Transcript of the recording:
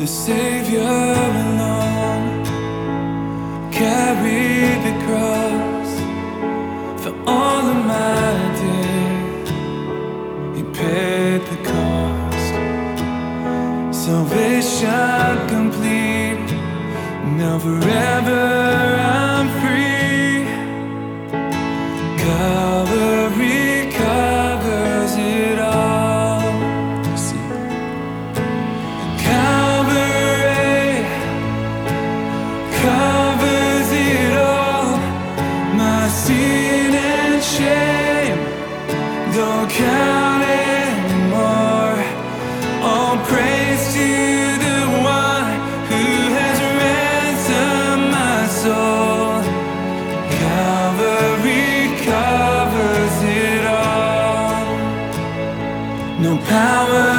the Savior alone carried the cross for all of my days. He paid the cost. Salvation complete. Now forever I'm free. Calvary covers it all. See, Calvary covers it all. My sin and shame don't count anymore. All praise to the one who has ransomed my soul. Calvary covers it all. No power